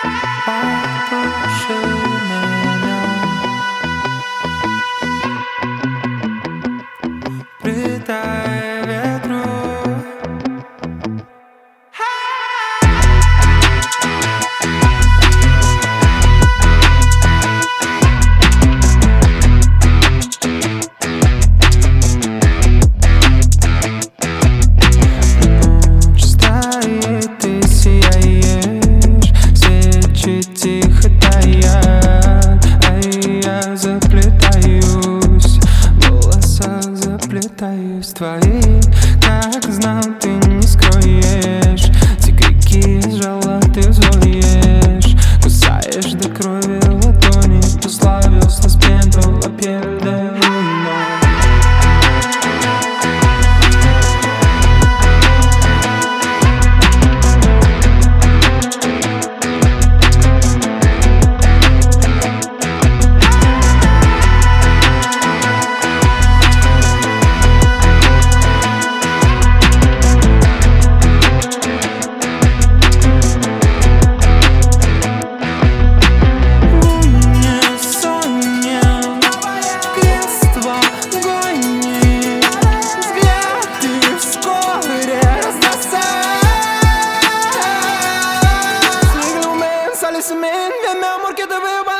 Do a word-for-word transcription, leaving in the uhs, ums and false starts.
Потуши меня, предай ветру. Ночь стоит, ты сияешь, свечи тихо таят, а я заплетаюсь, в волосах заплетаюсь твои. Как знал, ты не скроешь, те крики сжала, ты взвоешь, кусаешь до крови ладони, прославился с пентала перед луной. Ven, mi amor, que te veo.